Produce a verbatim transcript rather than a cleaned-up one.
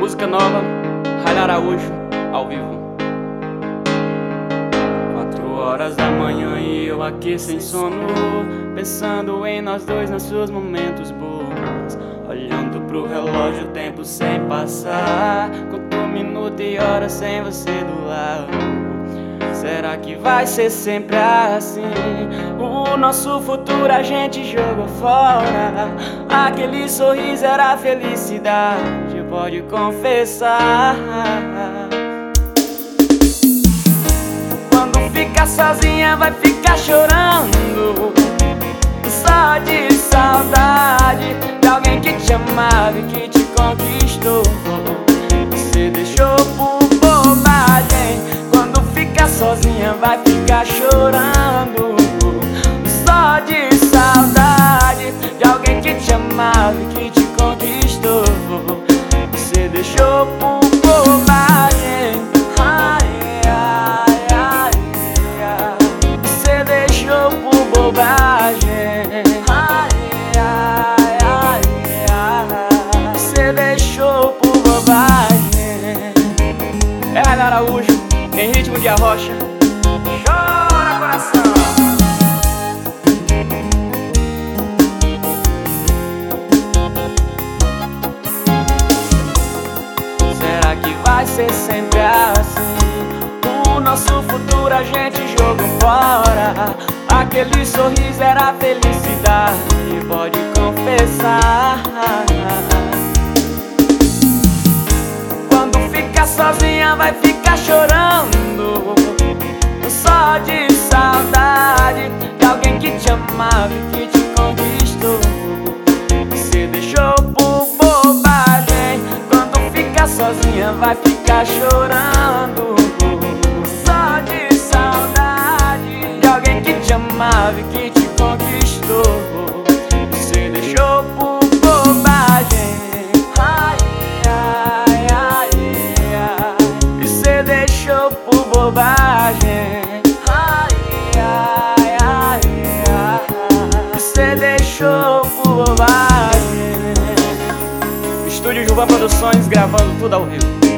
Música nova, Rainer Araújo, ao vivo. Quatro horas da manhã e eu aqui sem sono, pensando em nós dois, nos seus momentos bons. Olhando pro relógio, o tempo sem passar, conto minuto e hora sem você do lado. Será que vai ser sempre assim? O nosso futuro a gente jogou fora. Aquele sorriso era felicidade, pode confessar. Quando fica sozinha vai ficar chorando, só de saudade de alguém que te amava e que te conquistou. Você deixou por bobagem. Quando fica sozinha vai ficar chorando, só de saudade de alguém que te amava e que te conquistou. Você deixou por bobagem. Ai, ai, ai, ai. Você deixou por bobagem. Ai, ai, ai, ai. Você deixou por bobagem. É Rainer Araújo, em ritmo de arrocha. Chora, coração. Será que vai ser sempre assim? O nosso futuro a gente jogou fora. Aquele sorriso era felicidade, pode confessar. Quando fica sozinha vai ficar chorando, só de saudade de alguém que te amava e que te conquistou. Você deixou por bobagem. Quando fica sozinha vai ficar chorando, só de saudade de alguém que te amava e que te conquistou. Você deixou por bobagem. Ai, ai, ai, ai. Você deixou por bobagem. Ai, ai, ai, ai. Você deixou por bobagem. Estúdio Juvan Produções, gravando tudo ao vivo.